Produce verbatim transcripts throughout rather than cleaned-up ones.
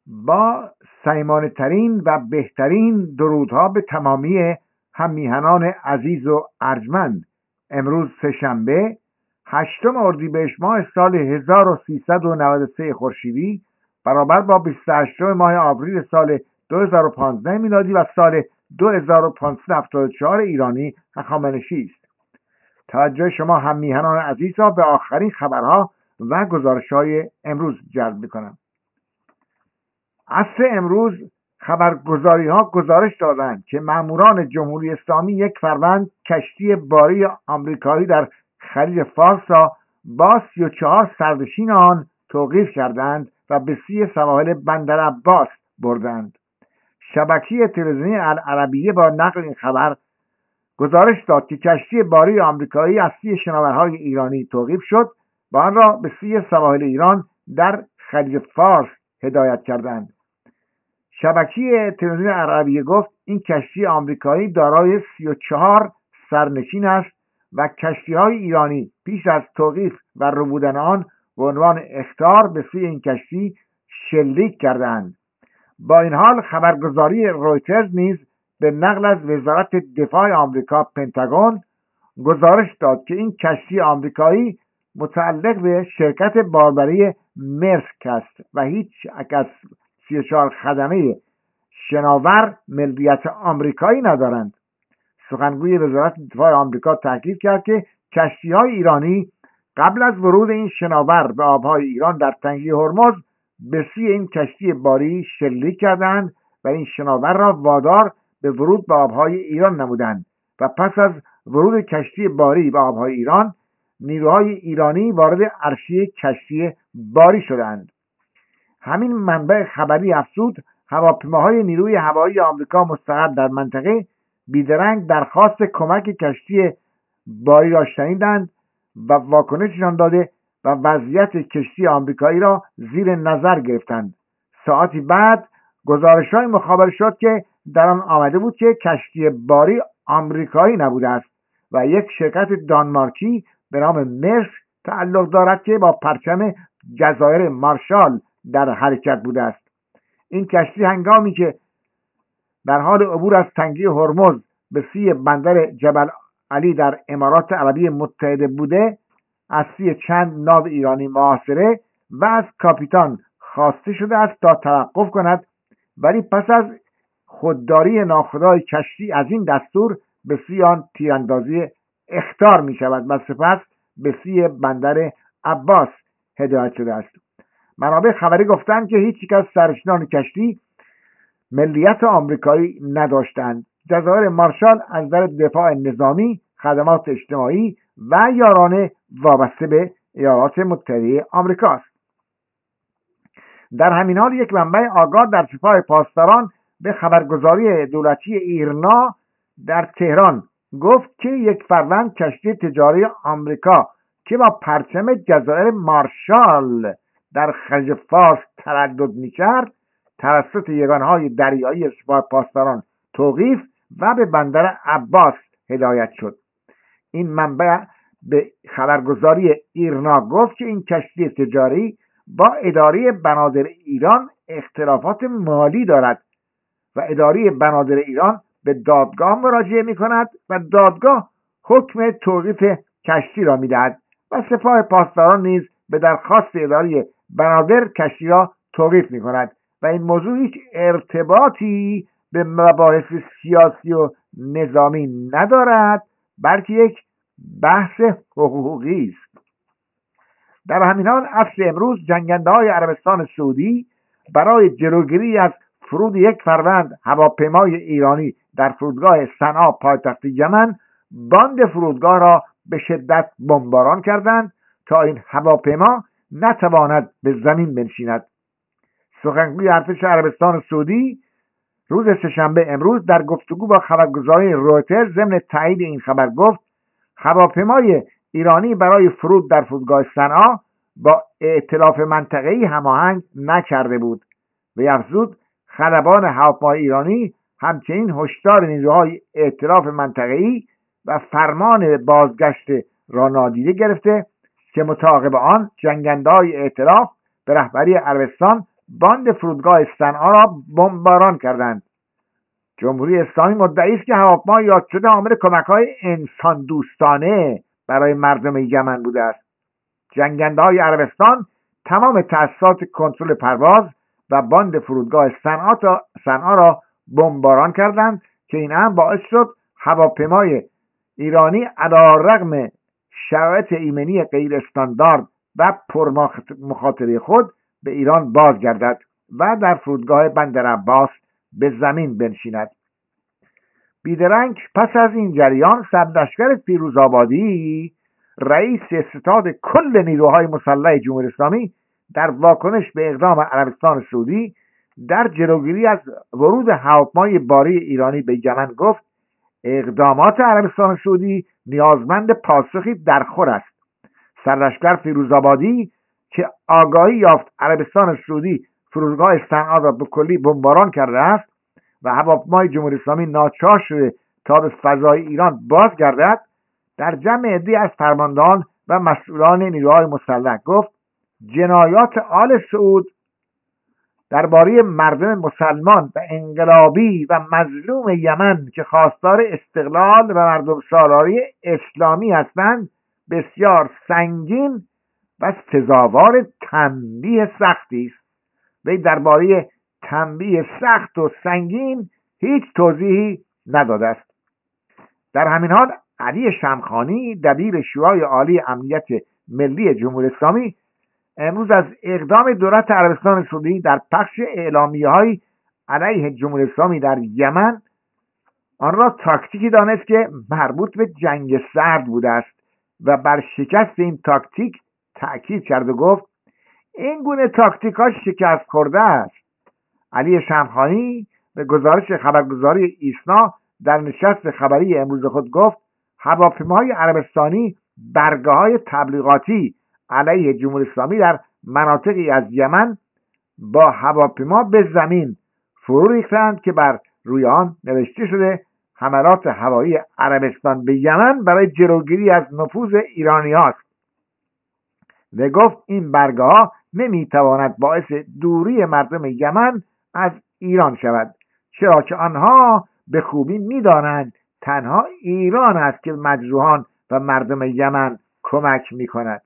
با صمیمانه ترین و بهترین درودها به تمامی هممیهنان عزیز و ارجمند. امروز سه‌شنبه هشتم اردیبهشت ماه سال هزار و سیصد و نود و سه خورشیدی برابر با بیست و هشتم ماه آوریل سال دو هزار و پانزده میلادی و سال دو هزار و پانصد و هفتاد و چهار ایرانی هخامنشی است. توجه شما هممیهنان عزیز را به آخرین خبرها و گزارش‌های امروز جلب می‌کنم. عصر امروز خبرگزاری‌ها گزارش دادند که ماموران جمهوری اسلامی یک فروند کشتی باری آمریکایی در خلیج فارس را با سی و چهار سرنشین آن توقیف کردند و به سوی سواحل بندر عباس بردند. شبکه تلویزیونی العربیه با نقل این خبر گزارش داد که کشتی باری آمریکایی از سوی شناورهای ایرانی توقیف شد و آن را به سوی سواحل ایران در خلیج فارس هدایت کردند. شبکه تلویزیون عربیه گفت این کشتی آمریکایی دارای سی و چهار سرنشین است و کشتی‌های ایرانی پیش از توقیف و ربودن آن به عنوان اخطار به سوی این کشتی شلیک کردند. با این حال خبرگزاری رویترز نیز به نقل از وزارت دفاع آمریکا پنتاگون گزارش داد که این کشتی آمریکایی متعلق به شرکت باربری مرسک است و هیچ یک از سی و چهار خدمه شناور ملیت آمریکایی ندارند. سخنگوی وزارت دفاع آمریکا تاکید کرد که کشتی‌های ایرانی قبل از ورود این شناور به آبهای ایران در تنگه هرمز به سوی این کشتی باری شلیک کردند و این شناور را وادار به ورود به آبهای ایران نمودند و پس از ورود کشتی باری به آبهای ایران نیروهای ایرانی وارد عرصه کشتی باری شدند. همین منبع خبری افزود هواپیماهای نیروی هوایی آمریکا مستقر در منطقه بیدرنگ درخواست کمک کشتی باری را شنیدند و واکنششان داده و وضعیت کشتی آمریکایی را زیر نظر گرفتند. ساعتی بعد گزارش‌های مخابره شد که در آن آمده بود که کشتی باری آمریکایی نبوده است و یک شرکت دانمارکی به نام مرسک تعلق دارد که با پرچم جزایر مارشال در حرکت بوده است. این کشتی هنگامی که در حال عبور از تنگه هرمز به سوی بندر جبل علی در امارات عربی متحده بوده از سوی چند ناو ایرانی محاصره و از کاپیتان خواسته شده است تا توقف کند، ولی پس از خودداری ناخودآگاه کشتی از این دستور به سوی آن تیراندازی اخطار می شود و سپس به سوی بندر عباس هدایت شده است. منابع خبری گفتند که هیچ یک از سرنشینان کشتی ملیت آمریکایی نداشتند. جزایر مارشال از نظر دفاع نظامی، خدمات اجتماعی و یارانه وابسته به ایالات متحده آمریکا است. در همین حال یک منبع آگاه در سپاه پاسداران به خبرگزاری دولتی ایرنا در تهران گفت که یک فروند کشتی تجاری آمریکا که با پرچم جزایر مارشال در خلیج فارس تردد می‌کرد توسط یگانهای دریایی سپاه پاسداران توقیف و به بندر عباس هدایت شد. این منبع به خبرگزاری ایرنا گفت که این کشتی تجاری با اداره بنادر ایران اختلافات مالی دارد و اداره بنادر ایران به دادگاه مراجعه می کند و دادگاه حکم توقیف کشتی را می دهد و سپاه پاسداران نیز به درخواست اداره بنادر کشتی را توقیف می کند و این موضوع هیچ ارتباطی به مباحث سیاسی و نظامی ندارد، بلکه یک بحث حقوقی است. در همین حال عصر امروز جنگنده‌های عربستان سعودی برای جلوگیری از فرود یک فروند هواپیمای ایرانی در فرودگاه صنعا پایتخت یمن باند فرودگاه را به شدت بمباران کردند تا این هواپیما نتواند به زمین بنشیند. سخنگوی ارتش عربستان سعودی روز سه‌شنبه امروز در گفتگو با خبرگزاری رویترز ضمن تایید این خبر گفت هواپیمای ایرانی برای فرود در فرودگاه صنعا با ائتلاف منطقه‌ای هماهنگ نکرده بود و افزود خلبان هواپیمای ایرانی همچنین هشدار نیروهای ائتلاف منطقه‌ای و فرمان بازگشت را نادیده گرفته که متعاقب آن جنگنده‌های ائتلاف به رهبری عربستان باند فرودگاه صنعا را بمباران کردند. جمهوری اسلامی مدعی است که هواپیما یاد شده عامل کمک‌های انسان دوستانه برای مردم یمن بوده است. جنگنده‌های عربستان تمام تأسیسات کنترل پرواز و باند فرودگاه صنعا را بمباران کردند که این امر باعث شد هواپیمای ایرانی علیرغم شرایط ایمنی غیر استاندارد و پرمخاطره خود به ایران بازگردد و در فرودگاه بندر عباس به زمین بنشیند. بیدرنگ پس از این جریان سرلشکر فیروزآبادی رئیس ستاد کل نیروهای مسلح جمهوری اسلامی در واکنش به اقدام عربستان سعودی در جلوگیری از ورود هواپیمای باری ایرانی به یمن گفت اقدامات عربستان سعودی نیازمند پاسخی درخور است. سرلشکر فیروزآبادی که آگاهی یافت عربستان سعودی فرودگاه صنعا را به کلی بمباران کرده است و هواپیمای جمهوری اسلامی ناچار شده تا به فضای ایران بازگردد، در جمع عده‌ای از فرماندهان و مسئولان نیروهای مسلح گفت جنایات آل سعود درباره مردم مسلمان و انقلابی و مظلوم یمن که خواستار استقلال و مردم سالاری اسلامی هستند بسیار سنگین و سزاوار تنبیه سختی است. وی درباره تنبیه سخت و سنگین هیچ توضیحی نداده است. در همین حال علی شمخانی دبیر شورای عالی امنیت ملی جمهوری اسلامی امروز از اقدام دولت عربستان سعودی در پخش اعلامیه‌های علیه جمهوری اسلامی در یمن آن را تاکتیکی دانست که مربوط به جنگ سرد بوده است و بر شکست این تاکتیک تأکید کرد و گفت این گونه تاکتیک ها شکست خورده است. علی شمخانی به گزارش خبرگزاری ایسنا در نشست خبری امروز خود گفت هواپیماهای عربستانی برگه های تبلیغاتی علیه جمهوری اسلامی در مناطقی از یمن با هواپیما به زمین فرو ریختند که بر روی آن نوشته شده حملات هوایی عربستان به یمن برای جلوگیری از نفوذ ایرانی هاست و گفت این برگه ها نمیتواند باعث دوری مردم یمن از ایران شود، چرا که آنها به خوبی میدانند تنها ایران است که مجروحان و مردم یمن کمک میکند.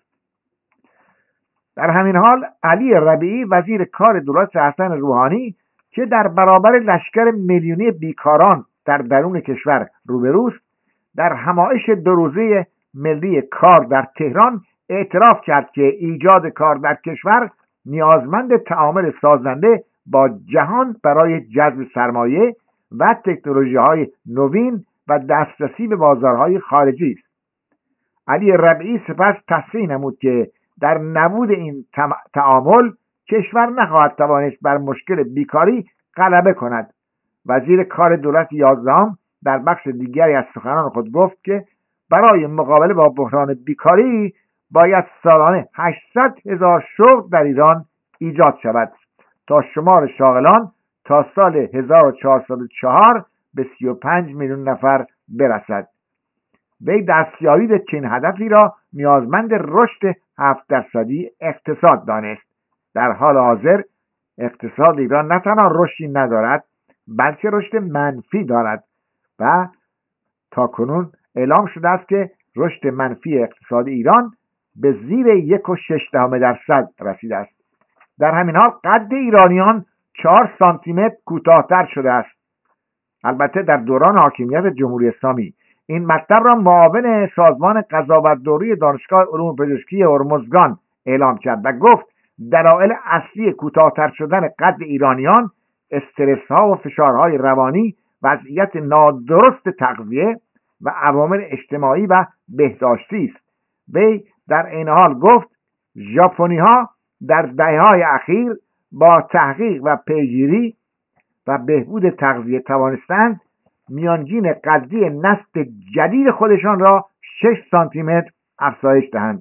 در همین حال علی ربیعی وزیر کار دولت حسن روحانی که در برابر لشکر میلیونی بیکاران در درون کشور روبروست در همایش دو روزه ملی کار در تهران اعتراف کرد که ایجاد کار در کشور نیازمند تعامل سازنده با جهان برای جذب سرمایه و تکنولوژی های نوین و دسترسی به بازارهای خارجی است. علی ربیعی سپس تصریح نمود که در نبود این تعامل کشور نخواهد توانست بر مشکل بیکاری غلبه کند. وزیر کار دولت یازدهم در بخش دیگری از سخنان خود گفت که برای مقابله با بحران بیکاری باید سالانه هشتصد هزار شغل در ایران ایجاد شود تا شمار شاغلان تا سال هزار و چهارصد و چهار به سی و پنج میلیون نفر برسد. وی دستیابی به چنین هدفی را نیازمند رشد هفت درصدی اقتصاد دانست. در حال حاضر اقتصاد ایران نه تنها رشدی ندارد بلکه رشد منفی دارد و تاکنون اعلام شده است که رشد منفی اقتصاد ایران به زیر یک و شش دهم درصد رسیده است. در همین حال قد ایرانیان چهار سانتی متر کوتاهتر شده است. البته در دوران حاکمیت جمهوری اسلامی این مطلب را معاون سازمان قضاوت‌دوری دانشگاه علوم پزشکی هرمزگان اعلام کرد و گفت دلایل اصلی کوتاهتر شدن قد ایرانیان استرس ها و فشارهای روانی، وضعیت نادرست تغذیه و عوامل اجتماعی و بهداشتی است. وی در این حال گفت ژاپنی ها در دهه‌های اخیر با تحقیق و پیگیری و بهبود تغذیه توانستند میانگین قدی نسل جدید خودشان را شش سانتی متر افزایش دهند.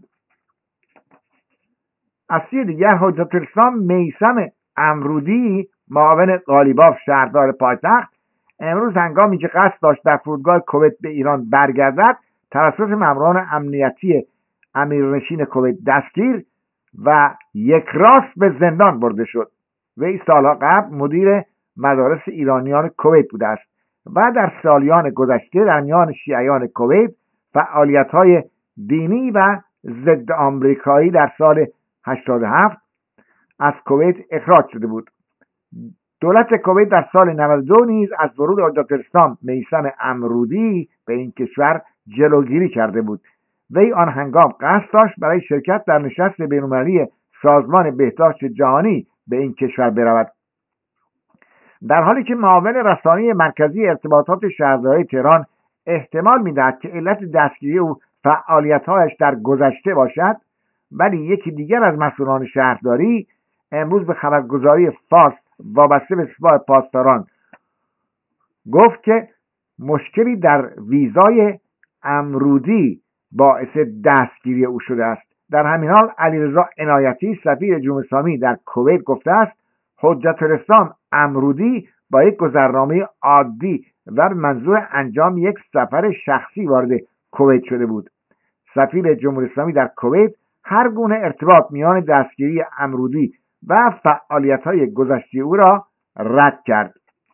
از سوی دیگر حجت الاسلام میثم امرودی معاون قالیباف شهردار پایتخت امروز هنگامی که قصد داشت در فرودگاه کویت به ایران برگردد توسط ماموران امنیتی امیرنشین کویت دستگیر و یک راست به زندان برده شد. وی سالها قبل مدیر مدارس ایرانیان کویت بوده است و در سالیان گذشته در میان شیعیان کویت فعالیت‌های دینی و ضد آمریکایی در سال هشتاد و هفت از کویت اخراج شده بود. دولت کویت در سال نود و دو نیز از ورود حجت الاسلام میثم امرودی به این کشور جلوگیری کرده بود. وی آن هنگام قصد داشت برای شرکت در نشست بین‌المللی سازمان بهداشت جهانی به این کشور برود. در حالی که معاون رسانه مرکزی ارتباطات شهرداری تهران احتمال می‌دهد که علت دستگیری او فعالیت‌هایش در گذشته باشد، ولی یکی دیگر از مسئولان شهرداری امروز به خبرگزاری فارس وابسته به سپاه پاسداران گفت که مشکلی در ویزای امرودی باعث دستگیری او شده است. در همین حال علیرضا عنایتی سفیر جمهوری اسلامی در کویت گفته است حجت الاسلام امرودی با یک گذرنامه عادی و منظور انجام یک سفر شخصی وارد کویت شده بود. سفیر جمهوری اسلامی در کویت هر گونه ارتباط میان دستگیری امرودی و فعالیت‌های گذشته او را رد کرد.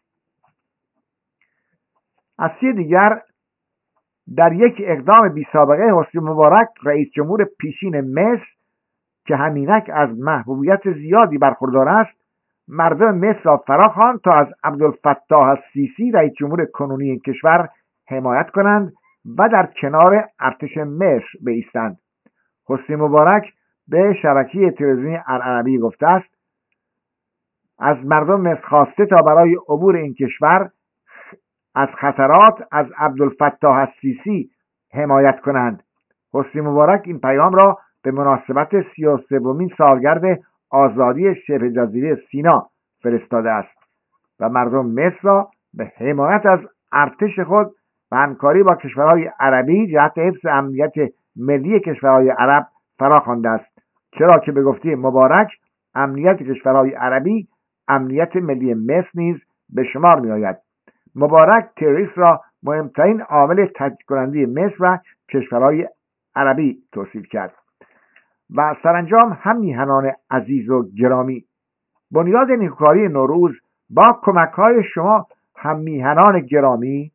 از سوی دیگر در یک اقدام بی سابقه حسنی مبارک رئیس جمهور پیشین مصر که همینک از محبوبیت زیادی برخوردار است مردم مصر را فراخواند تا از عبدالفتاح السیسی رئیس جمهور کنونی این کشور حمایت کنند و در کنار ارتش مصر بایستند. حسنی مبارک به شبکه تلویزیونی العربی گفته است از مردم مصر خواسته تا برای عبور این کشور از خطرات از عبدالفتاح السیسی حمایت کنند. حسنی مبارک این پیام را به مناسبت سی و سومین سالگرد آزادی شبه جزیره سینا فرستاده است و مردم مصر را به حمایت از ارتش خود و همکاری با کشورهای عربی جهت حفظ امنیت ملی کشورهای عرب فراخوانده است، چرا که به گفته مبارک امنیت کشورهای عربی امنیت ملی مصر نیز به شمار می آید. مبارک تروریسم را مهمترین عامل تجدید کننده مصر و کشورهای عربی توصیف کرد. و سرانجام هم میهنان عزیز و گرامی، بنیاد نیکوکاری نوروز با کمک‌های شما هم میهنان گرامی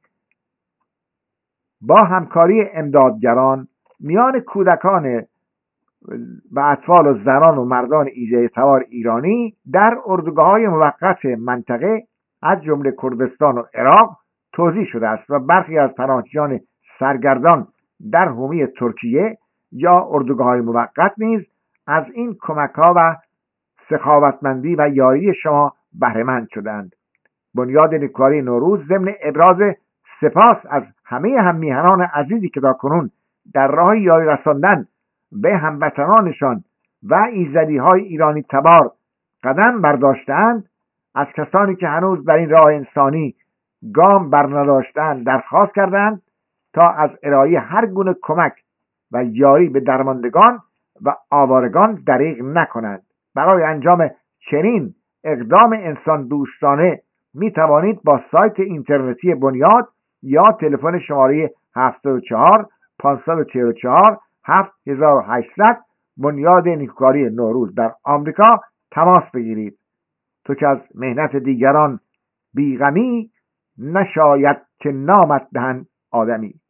با همکاری امدادگران میان کودکان و اطفال و زنان و مردان ایجای تبار ایرانی در اردوگاه‌های موقت منطقه از جمله کردستان و عراق توزیع شده است و برخی از پناهجویان سرگردان در حومه ترکیه یا اردوگاه‌های موقت نیز از این کمک‌ها و سخاوتمندی و یاری شما بهره‌مند شدند. بنیاد نیکوکاری نوروز ضمن ابراز سپاس از همه هم میهنان عزیزی که تاکنون در راه یاری رساندن به هموطنانشان و ایزدی‌های ایرانی تبار قدم برداشتند، از کسانی که هنوز در این راه انسانی گام برنداشتند درخواست کردند تا از ارائه هر گونه کمک و یاری به درماندگان و آوارگان دریغ نکنند. برای انجام چنین اقدام انسان دوستانه می توانید با سایت اینترنتی بنیاد یا تلفن شماره هفتاد و چهار پانصد و چهل و چهار هفت هزار و هشتصد بنیاد نیکوکاری نوروز در آمریکا تماس بگیرید. تو که از مهنت دیگران بیغمی، نشاید که نامت دهند آدمی.